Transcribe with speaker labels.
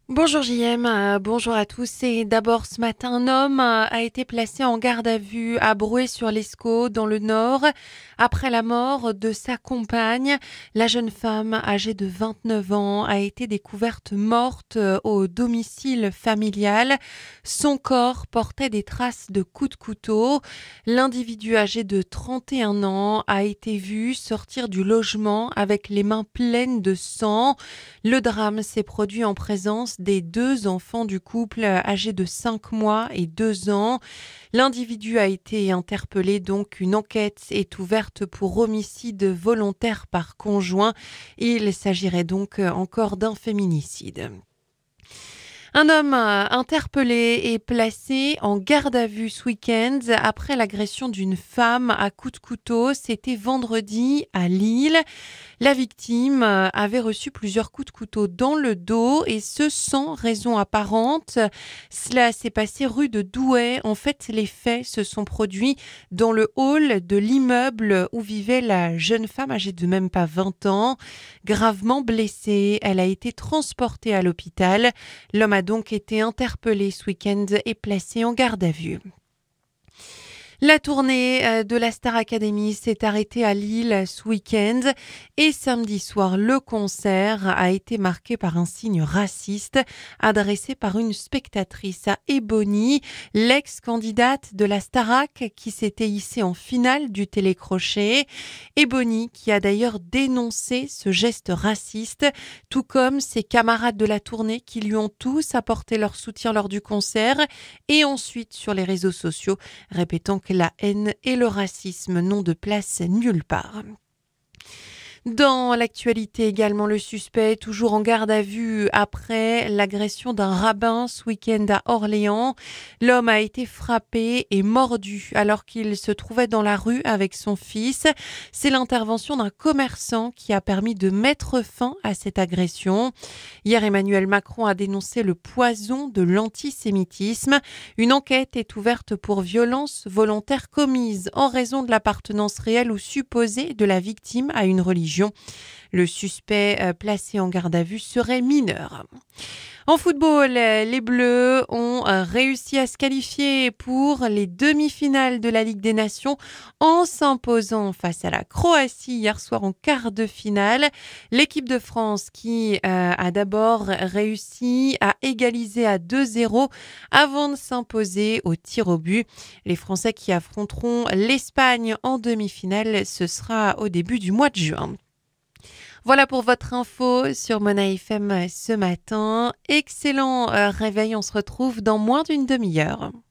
Speaker 1: Bonjour JM, bonjour à tous. Et d'abord ce matin, un homme a été placé en garde à vue à Bruay-sur-l'Escaut dans le Nord après la mort de sa compagne. La jeune femme âgée de 29 ans a été découverte morte au domicile familial. Son corps portait des traces de coups de couteau. L'individu âgé de 31 ans a été vu sortir du logement avec les mains pleines de sang. Le drame s'est produit en présence des deux enfants du couple âgés de 5 mois et 2 ans. L'individu a été interpellé, donc une enquête est ouverte pour homicide volontaire par conjoint. Il s'agirait donc encore d'un féminicide. Un homme interpellé et placé en garde à vue ce week-end après l'agression d'une femme à coups de couteau. C'était vendredi à Lille. La victime avait reçu plusieurs coups de couteau dans le dos et ce sans raison apparente. Cela s'est passé rue de Douai. En fait, les faits se sont produits dans le hall de l'immeuble où vivait la jeune femme âgée de même pas 20 ans. Gravement blessée, elle a été transportée à l'hôpital. L'homme a donc été interpellé ce week-end et placé en garde à vue. La tournée de la Star Academy s'est arrêtée à Lille ce week-end et samedi soir, le concert a été marqué par un signe raciste adressé par une spectatrice à Ebony, l'ex-candidate de la Starac qui s'était hissée en finale du télécrochet. Ebony qui a d'ailleurs dénoncé ce geste raciste, tout comme ses camarades de la tournée qui lui ont tous apporté leur soutien lors du concert et ensuite sur les réseaux sociaux, répétant que la haine et le racisme n'ont de place nulle part. Dans l'actualité également, le suspect toujours en garde à vue après l'agression d'un rabbin ce week-end à Orléans. L'homme a été frappé et mordu alors qu'il se trouvait dans la rue avec son fils. C'est l'intervention d'un commerçant qui a permis de mettre fin à cette agression. Hier, Emmanuel Macron a dénoncé le poison de l'antisémitisme. Une enquête est ouverte pour violence volontaire commise en raison de l'appartenance réelle ou supposée de la victime à une religion. Le suspect placé en garde à vue serait mineur. En football, les Bleus ont réussi à se qualifier pour les demi-finales de la Ligue des Nations en s'imposant face à la Croatie hier soir en quart de finale. L'équipe de France qui a d'abord réussi à égaliser à 2-0 avant de s'imposer au tir au but. Les Français qui affronteront l'Espagne en demi-finale, ce sera au début du mois de juin. Voilà pour votre info sur Mona FM ce matin. Excellent réveil, on se retrouve dans moins d'une demi-heure.